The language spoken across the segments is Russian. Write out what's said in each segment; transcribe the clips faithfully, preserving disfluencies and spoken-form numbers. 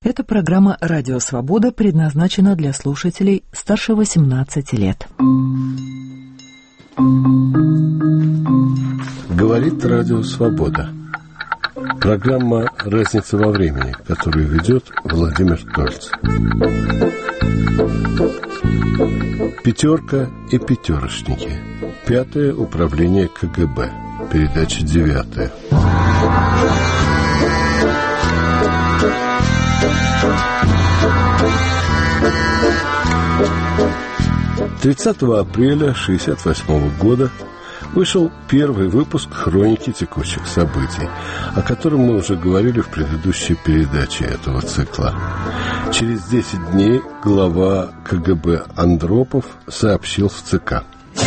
Эта программа «Радио Свобода» предназначена для слушателей старше восемнадцати лет. Говорит «Радио Свобода». Программа «Разница во времени», которую ведет Владимир Тольц. «Пятерка и пятерочники». Пятое управление ка гэ бэ. Передача девятая. тридцатого апреля шестьдесят восьмого года вышел первый выпуск «Хроники текущих событий», о котором мы уже говорили в предыдущей передаче этого цикла. Через десять дней глава ка гэ бэ Андропов сообщил в ЦК.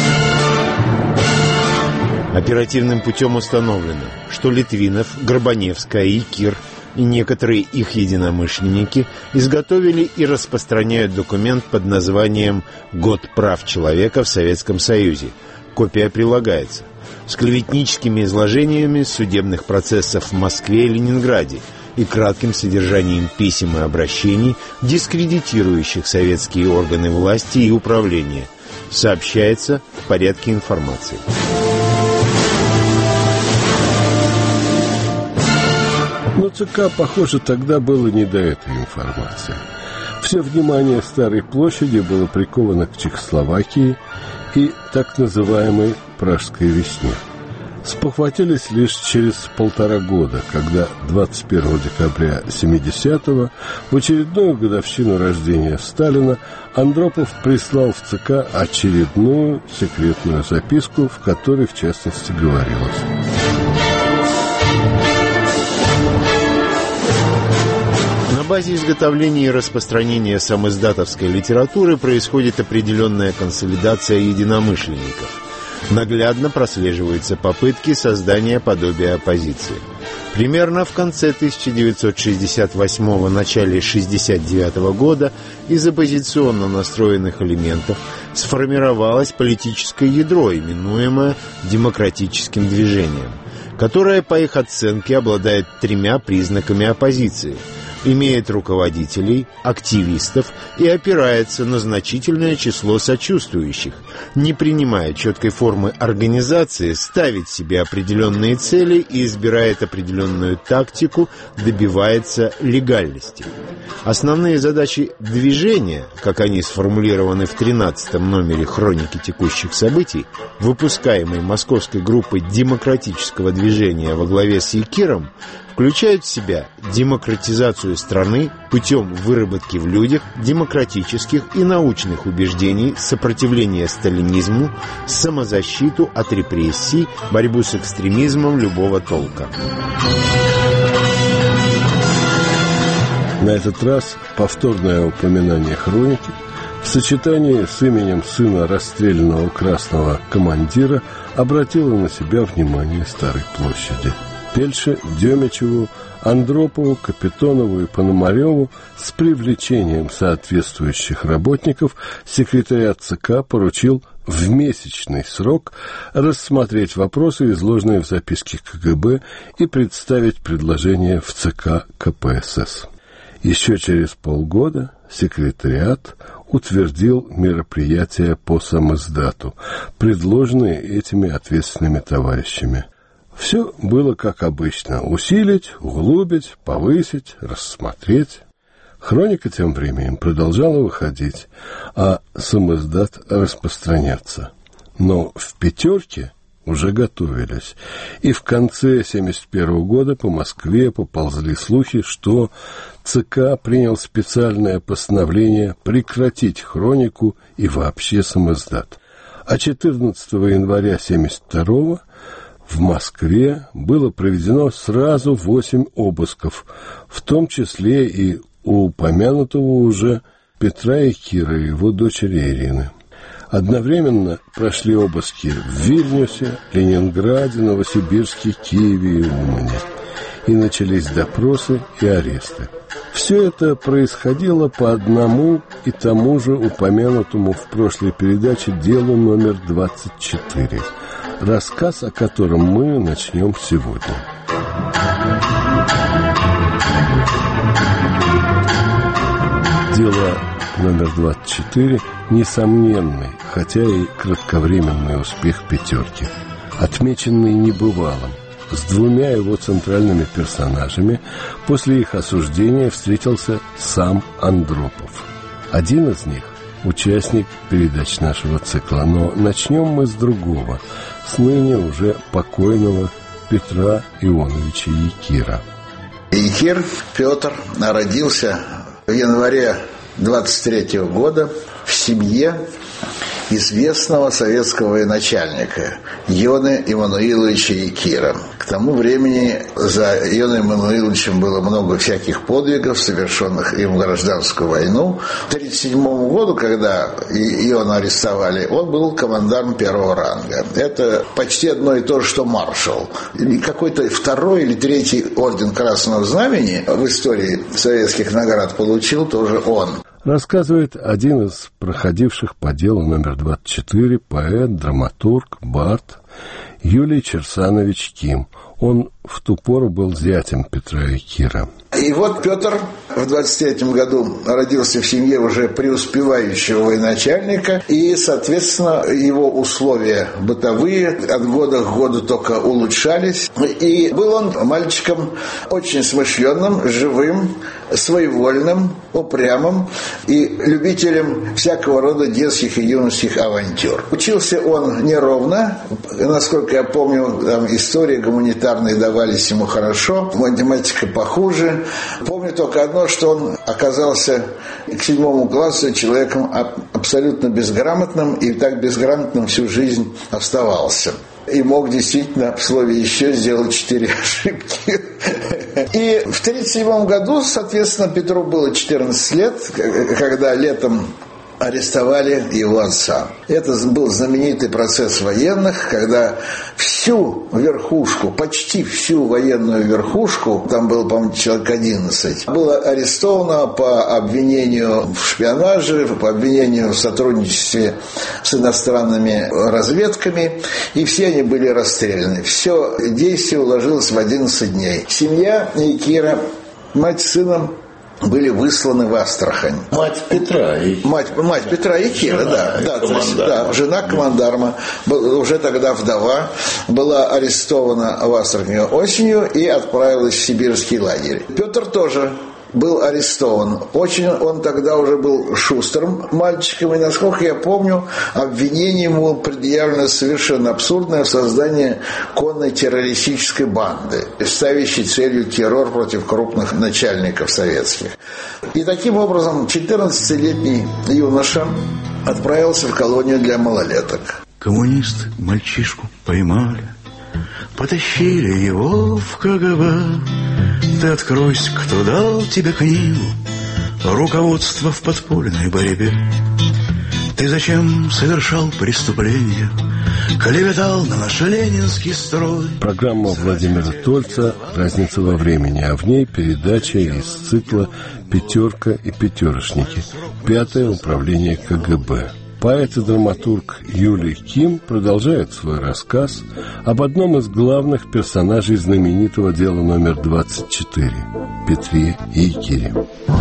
Оперативным путем установлено, что Литвинов, Горбаневская и Кир и некоторые их единомышленники изготовили и распространяют документ под названием «Год прав человека в Советском Союзе». Копия прилагается. С клеветническими изложениями судебных процессов в Москве и Ленинграде и кратким содержанием писем и обращений, дискредитирующих советские органы власти и управления. Сообщается в порядке информации. Но ЦК, похоже, тогда было не до этой информации. Все внимание Старой площади было приковано к Чехословакии и так называемой Пражской весне. Спохватились лишь через полтора года, когда двадцать первого декабря семидесятого, в очередную годовщину рождения Сталина, Андропов прислал в ЦК очередную секретную записку, в которой, в частности, говорилось: на базе изготовления и распространения самиздатовской литературы происходит определенная консолидация единомышленников. Наглядно прослеживаются попытки создания подобия оппозиции. Примерно в конце тысяча девятьсот шестьдесят восьмого, начале шестьдесят девятого года из оппозиционно настроенных элементов сформировалось политическое ядро, именуемое демократическим движением, которое, по их оценке, обладает тремя признаками оппозиции: имеет руководителей, активистов и опирается на значительное число сочувствующих, не принимая четкой формы организации, ставит себе определенные цели и избирает определенную тактику, добивается легальности. Основные задачи движения, как они сформулированы в тринадцатом номере «Хроники текущих событий», выпускаемой московской группой демократического движения во главе с Якиром, включают в себя демократизацию страны путем выработки в людях демократических и научных убеждений, сопротивление сталинизму, самозащиту от репрессий, борьбу с экстремизмом любого толка. На этот раз повторное упоминание хроники в сочетании с именем сына расстрелянного красного командира обратило на себя внимание Старой площади. Пельше, Демичеву, Андропову, Капитонову и Пономареву с привлечением соответствующих работников секретариат ЦК поручил в месячный срок рассмотреть вопросы, изложенные в записке ка гэ бэ, и представить предложение в ЦК ка пэ эс эс. Еще через полгода секретариат утвердил мероприятия по самиздату, предложенные этими ответственными товарищами. Все было как обычно: усилить, углубить, повысить, рассмотреть. Хроника тем временем продолжала выходить, а самиздат распространяться. Но в «Пятерке» уже готовились, и в конце семьдесят первого года по Москве поползли слухи, что ЦК принял специальное постановление прекратить хронику и вообще самиздат. А четырнадцатого января семьдесят второго в Москве было проведено сразу восемь обысков, в том числе и у упомянутого уже Петра и Кира, его дочери Ирины. Одновременно прошли обыски в Вильнюсе, Ленинграде, Новосибирске, Киеве и Умане. И начались допросы и аресты. Все это происходило по одному и тому же упомянутому в прошлой передаче делу номер двадцать четыре, рассказ о котором мы начнем сегодня. Дело номер двадцать четыре – несомненный, хотя и кратковременный успех «пятерки», отмеченный небывалым. С двумя его центральными персонажами после их осуждения встретился сам Андропов. Один из них – участник передач нашего цикла, но начнем мы с другого, с ныне уже покойного Петра Ионовича Якира. Якир Петр родился в январе двадцать третьего года в семье известного советского военачальника Иона Иммануиловича Якира. К тому времени за Ионом Иммануиловичем было много всяких подвигов, совершенных им в гражданскую войну. В тысяча девятьсот тридцать седьмом году, когда Иона арестовали, он был командарм первого ранга. Это почти одно и то же, что маршал. Какой-то второй или третий орден Красного Знамени в истории советских наград получил тоже он. Рассказывает один из проходивших по делу номер двадцать четыре поэт, драматург, бард Юлий Черсанович Ким. Он в ту пору был зятем Петра Якира. И вот Петр в двадцать третьем году родился в семье уже преуспевающего военачальника, и, соответственно, его условия бытовые от года к году только улучшались. И был он мальчиком очень смышленным, живым, своевольным, упрямым и любителем всякого рода детских и юношеских авантюр. Учился он неровно, насколько я помню, там история гуманитарные давались ему хорошо, математика похуже. Помню только одно, что он оказался к седьмому классу человеком абсолютно безграмотным, и так безграмотным всю жизнь оставался. И мог действительно в слове «еще» сделать четыре ошибки. И в тридцать седьмом году, соответственно, Петру было четырнадцать лет, когда летом арестовали его отца. Это был знаменитый процесс военных, когда всю верхушку, почти всю военную верхушку, там было, по-моему, человек одиннадцать, было арестовано по обвинению в шпионаже, по обвинению в сотрудничестве с иностранными разведками, и все они были расстреляны. Все действие уложилось в одиннадцать дней. Семья Якира, мать с сыном, были высланы в Астрахань. Мать Петра. И... Мать, мать Петра Якира, жена, да. Да, командарма. есть, да. Жена командарма, уже тогда вдова, была арестована в Астрахани осенью и отправилась в сибирский лагерь. Петр тоже был арестован. Очень он тогда уже был шустрым мальчиком, и, насколько я помню, обвинение ему предъявлено совершенно абсурдное в создании конной террористической банды, ставящей целью террор против крупных начальников советских. И таким образом четырнадцатилетний юноша отправился в колонию для малолеток. Коммунисты мальчишку поймали, потащили его в ка гэ бэ. Ты откройся, кто дал тебе книгу, руководство в подпольной борьбе. Ты зачем совершал преступление, клеветал на наш ленинский строй? Программа Владимира Тольца «Разница во времени», а в ней передача из цикла «Пятерка и пятерошники. Пятое управление ка гэ бэ». Поэт и драматург Юлий Ким продолжает свой рассказ об одном из главных персонажей знаменитого дела номер двадцать четыре – Петре Якире.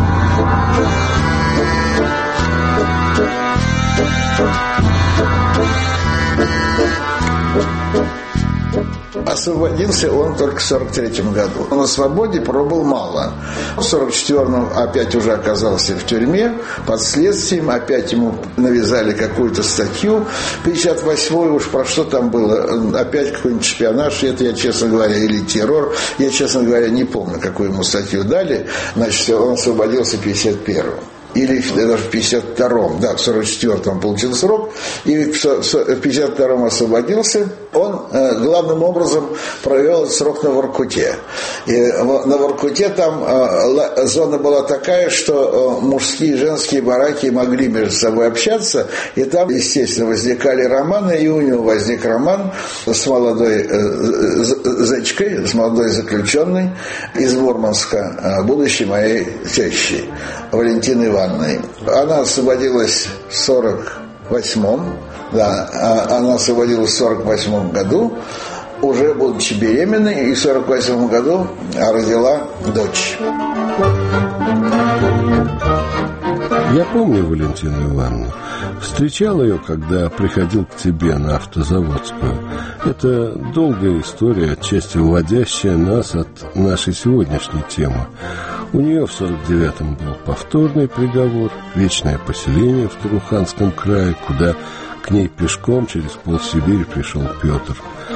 Освободился он только в сорок третьем году. На свободе пробыл мало. В сорок четвёртом опять уже оказался в тюрьме, под следствием, опять ему навязали какую-то статью. пятьдесят восьмой уж про что там было, опять какой-нибудь шпионаж, это я, честно говоря, или террор, я, честно говоря, не помню, какую ему статью дали. Значит, он освободился в пятьдесят первом. Или даже в пятьдесят втором, да, в сорок четвёртом получил срок, и в пятьдесят втором освободился. Он э, главным образом провел этот срок на Воркуте. И на Воркуте там э, зона была такая, что э, мужские и женские бараки могли между собой общаться, и там, естественно, возникали романы, и у него возник роман с молодой э, зэчкой, с молодой заключенной из Мурманска, э, будущей моей тещей, Валентиной Ивановной. Она освободилась в сорок восьмом, да, она освободилась в сорок восьмом году, уже будучи беременной, и в сорок восьмом году родила дочь. Я помню Валентину Ивановну. Встречал ее, когда приходил к тебе на Автозаводскую. Это долгая история, отчасти уводящая нас от нашей сегодняшней темы. У нее в сорок девятом был повторный приговор, вечное поселение в Туруханском крае, куда к ней пешком через полсибири пришел Петр.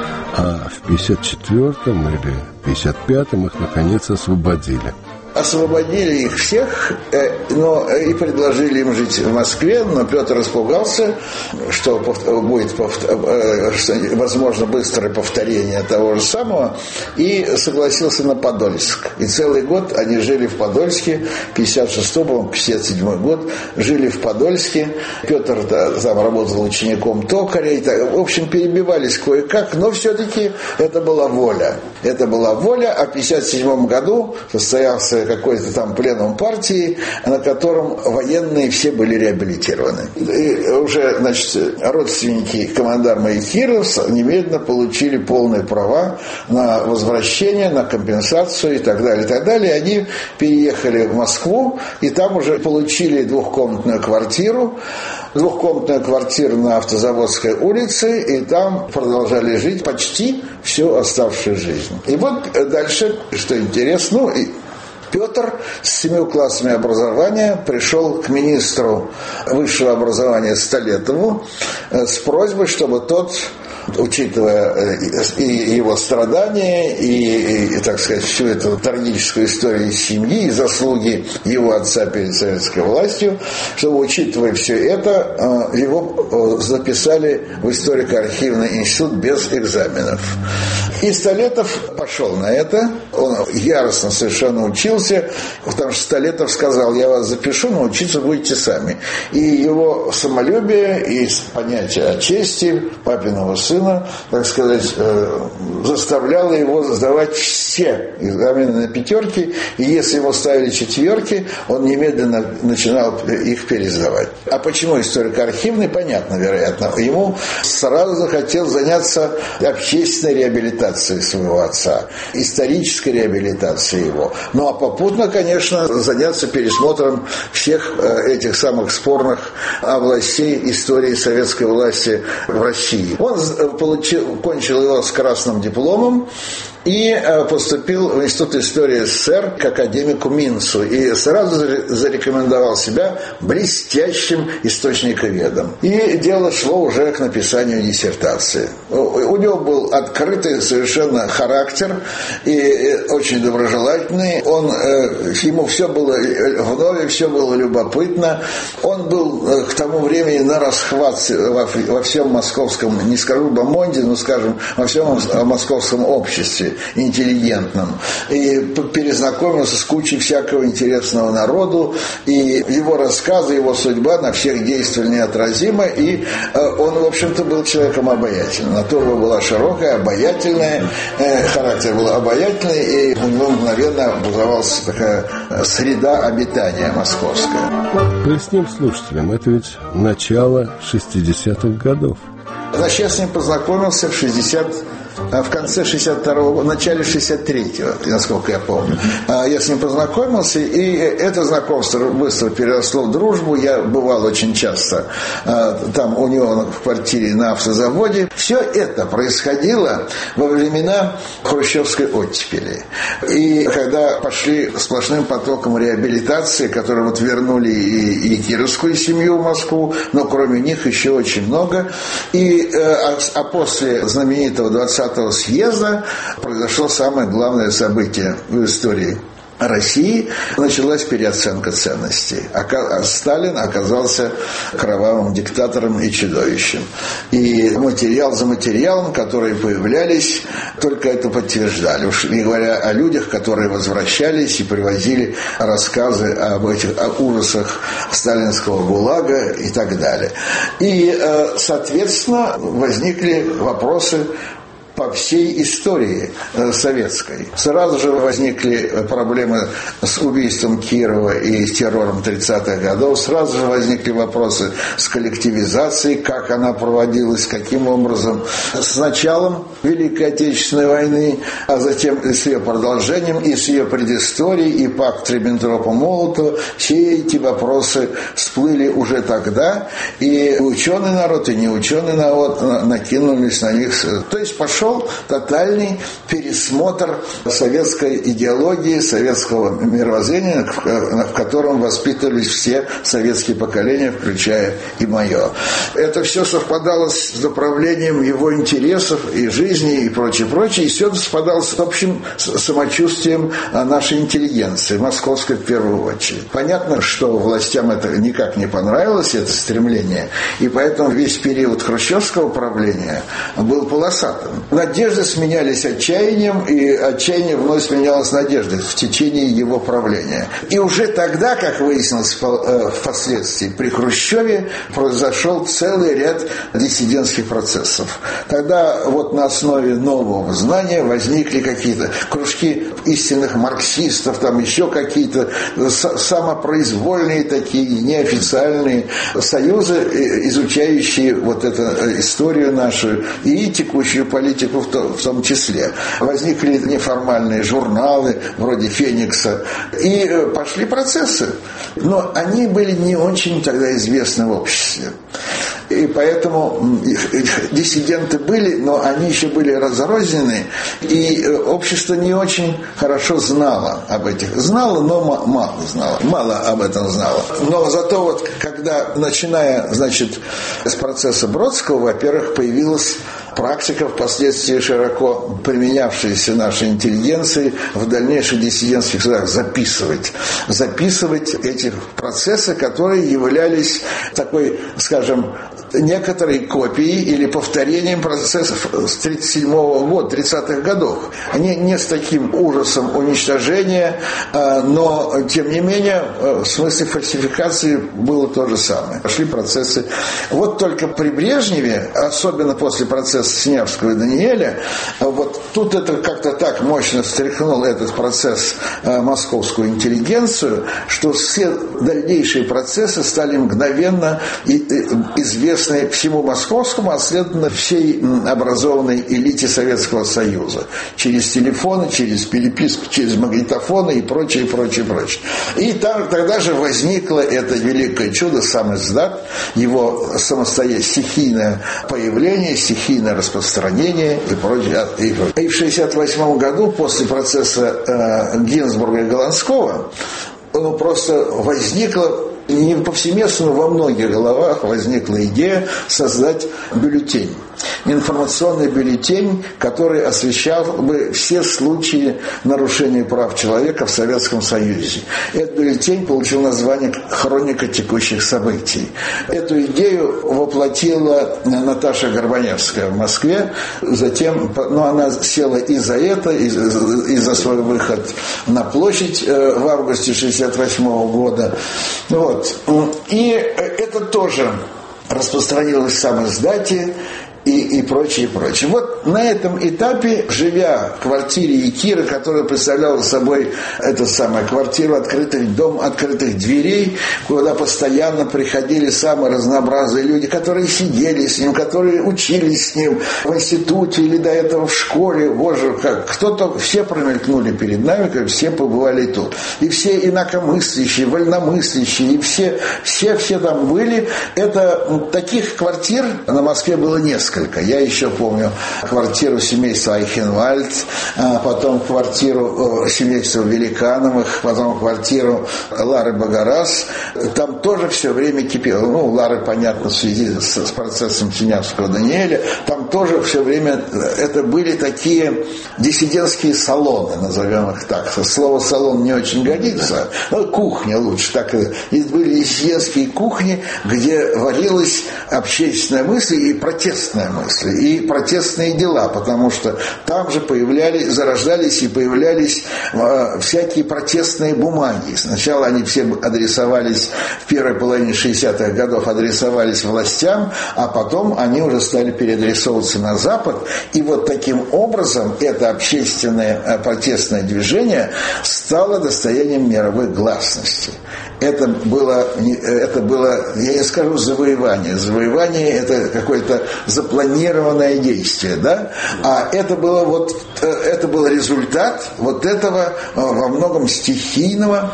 А в пятьдесят четвертом или пятьдесят пятом их, наконец, освободили. Освободили их всех, но и предложили им жить в Москве, но Петр испугался, что будет, что возможно быстрое повторение того же самого, и согласился на Подольск. И целый год они жили в Подольске, пятьдесят шестой, по-моему, пятьдесят седьмой год, жили в Подольске. Петр там работал учеником токаря, и так, в общем, перебивались кое-как, но все-таки это была воля. Это была воля, а в пятьдесят седьмом году состоялся какой-то там пленум партии, на котором военные все были реабилитированы. И уже, значит, родственники командарма и Киров немедленно получили полные права на возвращение, на компенсацию и так далее, и так далее. И они переехали в Москву, и там уже получили двухкомнатную квартиру, двухкомнатную квартиру на Автозаводской улице, и там продолжали жить почти всю оставшую жизнь. И вот дальше, что интересно, ну, Петр с семью классами образования пришел к министру высшего образования Столетову с просьбой, чтобы тот, учитывая и его страдания, и, и, так сказать, всю эту трагическую историю семьи, и заслуги его отца перед советской властью, чтобы, учитывая все это, его записали в историко-архивный институт без экзаменов. И Столетов пошел на это, он яростно совершенно учился, потому что Столетов сказал: я вас запишу, но учиться будете сами. И его самолюбие и понятие о чести папиного сына, так сказать, заставляло его сдавать все экзамены на пятерки, и если ему ставили четверки, он немедленно начинал их пересдавать. А почему историко-архивный? Понятно, вероятно. Ему сразу захотел заняться общественной реабилитацией своего отца, исторической реабилитацией его. Ну а попутно, конечно, заняться пересмотром всех этих самых спорных областей истории советской власти в России. Он получил, кончил его с красным дипломом и поступил в Институт истории СССР к академику Минцу и сразу зарекомендовал себя блестящим источниковедом. И дело шло уже к написанию диссертации. У него был открытый совершенно характер и очень доброжелательный. Он, ему все было вновь, все было любопытно. Он был к тому времени на расхват во, во всем московском, не скажу бомонде, но, скажем, во всем московском обществе интеллигентном, и перезнакомился с кучей всякого интересного народу, и его рассказы, его судьба на всех действовали неотразимо, и он, в общем-то, был человеком обаятельным. Натура была широкая, обаятельная, характер был обаятельный, и у него мгновенно образовалась такая среда обитания московская. Поясним слушателям, это ведь начало шестидесятых годов. Значит, я с ним познакомился в шестьдесят в конце шестьдесят второго года, в начале шестьдесят третьего, насколько я помню. Я с ним познакомился, и это знакомство быстро переросло в дружбу. Я бывал очень часто там у него в квартире на автозаводе. Все это происходило во времена хрущевской оттепели. И когда пошли сплошным потоком реабилитации, которые вот вернули и, и кировскую семью в Москву, но кроме них еще очень много. И, а, а после знаменитого двадцатого съезда произошло самое главное событие в истории России. Началась переоценка ценностей. Сталин оказался кровавым диктатором и чудовищем. И материал за материалом, которые появлялись, только это подтверждали. Уж не говоря о людях, которые возвращались и привозили рассказы об этих о ужасах сталинского ГУЛАГа и так далее. И, соответственно, возникли вопросы по всей истории советской. Сразу же возникли проблемы с убийством Кирова и террором тридцатых годов, сразу же возникли вопросы с коллективизацией, как она проводилась, каким образом. С началом Великой Отечественной войны, а затем с ее продолжением, и с ее предысторией, и пакт Риббентропа-Молотова, все эти вопросы всплыли уже тогда, и ученый народ, и неученый народ накинулись на них. То есть пошел тотальный пересмотр советской идеологии, советского мировоззрения, в котором воспитывались все советские поколения, включая и мое. Это все совпадало с направлением его интересов и жизни и прочее, прочее, и все совпадало с общим самочувствием нашей интеллигенции, московской в первую очередь. Понятно, что властям это никак не понравилось, это стремление, и поэтому весь период хрущевского правления был полосатым. Надежды сменялись отчаянием, и отчаяние вновь сменялось надеждой в течение его правления. И уже тогда, как выяснилось впоследствии, при Хрущеве произошел целый ряд диссидентских процессов. Тогда вот на основе нового знания возникли какие-то кружки истинных марксистов, там еще какие-то самопроизвольные такие неофициальные союзы, изучающие вот эту историю нашу и текущую политику в том, в том числе. Возникли неформальные журналы вроде «Феникса», и пошли процессы. Но они были не очень тогда известны в обществе. И поэтому диссиденты были, но они еще были разрознены, и общество не очень хорошо знало об этих. Знало, но мало знало. Мало об этом знало. Но зато вот, когда, начиная, значит, с процесса Бродского, во-первых, появилась практика, впоследствии широко применявшаяся нашей интеллигенцией в дальнейших диссидентских судах, записывать. Записывать эти процессы, которые являлись такой, скажем, некоторой копией или повторением процессов с тридцать седьмого года, тридцатых годов. Не, не с таким ужасом уничтожения, но, тем не менее, в смысле фальсификации было то же самое. Пошли процессы. Вот только при Брежневе, особенно после процесса Синявского и Даниэля, вот тут это как-то так мощно встряхнул этот процесс московскую интеллигенцию, что все дальнейшие процессы стали мгновенно известны всему московскому, а следовательно всей образованной элите Советского Союза. Через телефоны, через переписку, через магнитофоны и прочее, прочее, прочее. И там, тогда же возникло это великое чудо, сам издат, его самостоятельное стихийное появление, стихийное распространение и прочее. И в шестьдесят восьмом году, после процесса э, Гинзбурга и Голландского, ну, просто возникло, не повсеместно, но во многих головах возникла идея создать бюллетень. Информационный бюллетень, который освещал бы все случаи нарушения прав человека в Советском Союзе. Этот бюллетень получил название «Хроника текущих событий». Эту идею воплотила Наташа Горбаневская в Москве. Затем, ну, она села и за это, и за свой выход на площадь в августе шестьдесят восьмого года. Вот. И это тоже распространилось в самом издате, И, и прочее, и прочее. Вот на этом этапе, живя в квартире Якира, которая представляла собой эту самую квартиру, открытый дом, открытых дверей, куда постоянно приходили самые разнообразные люди, которые сидели с ним, которые учились с ним в институте или до этого в школе. Боже, как кто-то, все промелькнули перед нами, как все побывали тут. И все инакомыслящие, вольномыслящие, и все, все, все там были. Это таких квартир на Москве было несколько. Я еще помню квартиру семейства Айхенвальд, потом квартиру семейства Великановых, потом квартиру Лары Багарас. Там тоже все время кипело. Ну, Лары, понятно, в связи с, с процессом Синявского Даниэля. Там тоже все время это были такие диссидентские салоны, назовем их так. Слово «салон» не очень годится, но кухня лучше. Так и были диссидентские кухни, где варилась общественная мысль и протестная протестная мысль и протестные дела, потому что там же появлялись, зарождались и появлялись э, всякие протестные бумаги. Сначала они все адресовались, в первой половине шестидесятых годов адресовались властям, а потом они уже стали переадресовываться на Запад. И вот таким образом это общественное э, протестное движение стало достоянием мировой гласности. Это было, это было, я не скажу завоевание. Завоевание – это какое-то запланированное действие, да? А это было вот, это был результат вот этого во многом стихийного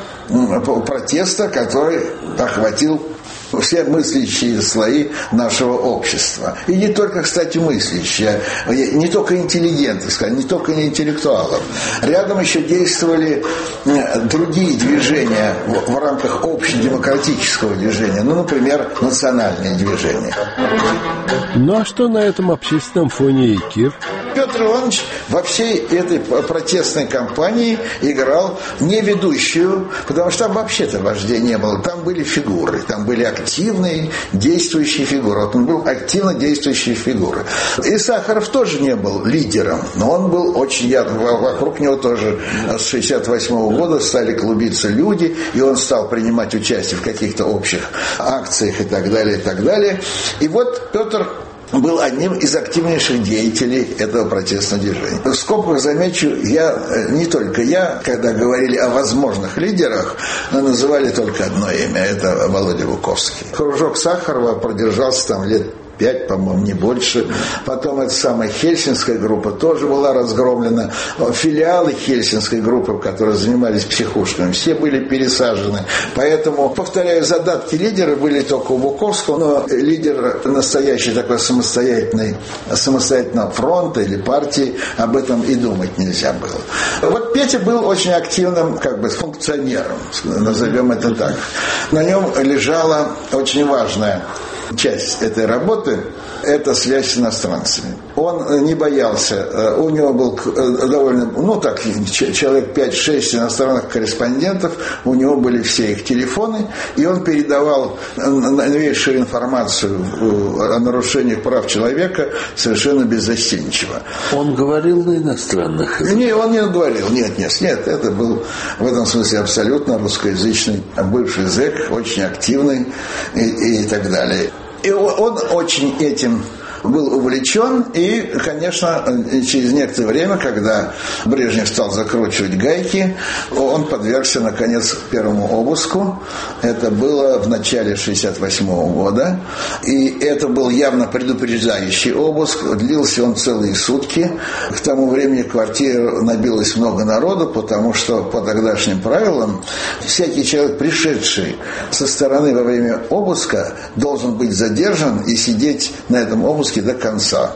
протеста, который охватил все мыслящие слои нашего общества. И не только, кстати, мыслящие, не только интеллигенты, не только интеллектуалов. Рядом еще действовали другие движения в рамках общедемократического движения, ну, например, национальные движения. Ну, а что на этом общественном фоне Якир? Петр Иванович во всей этой протестной кампании играл не ведущую, потому что там вообще-то вождей не было. Там были фигуры, там были активные действующие фигуры. Вот он был активно действующей фигурой. И Сахаров тоже не был лидером, но он был очень яркий. Вокруг него тоже с шестьдесят восьмого года стали клубиться люди, и он стал принимать участие в каких-то общих акциях и так далее, и так далее. И вот Петр был одним из активнейших деятелей этого протестного движения. В скобках замечу, я, не только я, когда говорили о возможных лидерах, но называли только одно имя, это Володя Буковский. Кружок Сахарова продержался там лет пять, по-моему, не больше. Потом эта самая Хельсинская группа тоже была разгромлена. Филиалы Хельсинской группы, которые занимались психушками, все были пересажены. Поэтому, повторяю, задатки лидера были только у Буковского, но лидер настоящий такой самостоятельный, самостоятельного фронта или партии, об этом и думать нельзя было. Вот Петя был очень активным как бы функционером, назовем это так. На нем лежала очень важная часть этой работы – это связь с иностранцами. Он не боялся, у него был довольно, ну так, человек пять-шесть иностранных корреспондентов, у него были все их телефоны, и он передавал новейшую информацию о нарушениях прав человека совершенно беззастенчиво. Он говорил на иностранных языках? Нет, он не говорил, нет, нет, нет, это был в этом смысле абсолютно русскоязычный бывший зэк, очень активный и, и так далее. И он очень этим был увлечен, и, конечно, через некоторое время, когда Брежнев стал закручивать гайки, он подвергся, наконец, первому обыску. Это было в начале шестьдесят восьмого года, и это был явно предупреждающий обыск. Длился он целые сутки. К тому времени в квартире набилось много народу, потому что по тогдашним правилам всякий человек, пришедший со стороны во время обыска, должен быть задержан и сидеть на этом обыске до конца.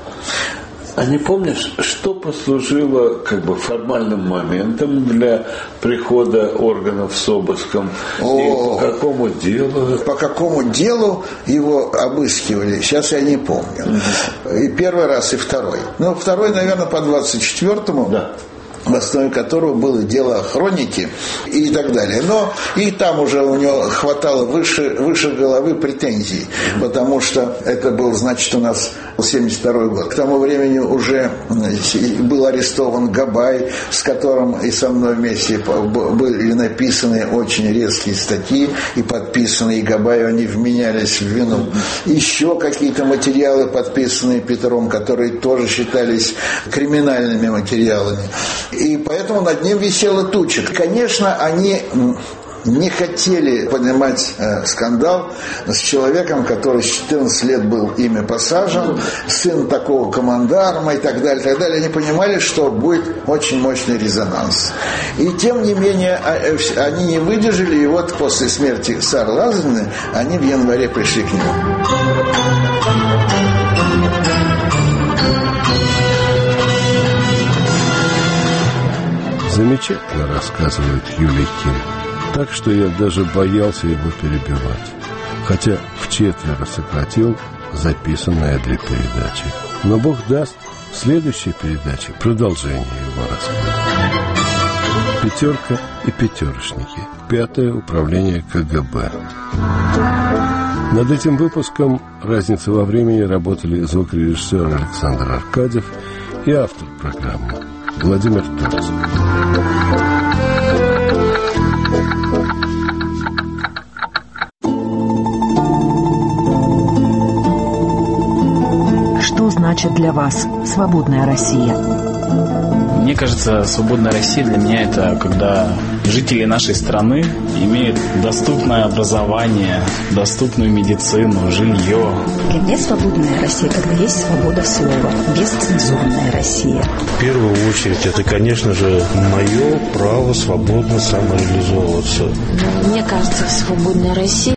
А не помнишь, что послужило как бы формальным моментом для прихода органов с обыском? О, и по какому делу? По какому делу его обыскивали? Сейчас я не помню. Угу. И первый раз, и второй. Ну, второй, наверное, по двадцать четвёртому. Да. В основе которого было дело о хронике и так далее. Но и там уже у него хватало выше, выше головы претензий, потому что это был, значит, у нас семьдесят второй год. К тому времени уже был арестован Габай, с которым и со мной вместе были написаны очень резкие статьи и подписанные Габаю, они вменялись в вину. Еще какие-то материалы, подписанные Петром, которые тоже считались криминальными материалами. И поэтому над ним висела туча. Конечно, они не хотели поднимать э, скандал с человеком, который с четырнадцати лет был ими посажен, сын такого командарма и так далее, и так далее. Они понимали, что будет очень мощный резонанс. И тем не менее, они не выдержали, и вот после смерти Сары Лазаревны они в январе пришли к нему. Замечательно рассказывает Юлий Ким, так что я даже боялся его перебивать, хотя вчетверо сократил записанное для передачи. Но Бог даст, в следующей передаче продолжение его рассказа. Пятерка и пятерочники. Пятое управление ка гэ бэ. Над этим выпуском «Разница во времени» работали звукорежиссер Александр Аркадьев и автор программы Владимир Торцев. Что значит для вас свободная Россия? Мне кажется, свободная Россия для меня это когда жители нашей страны имеют доступное образование, доступную медицину, жилье. Для меня свободная Россия, когда есть свобода слова, бесцензурная Россия. В первую очередь это, конечно же, мое право свободно самореализовываться. Мне кажется, свободная Россия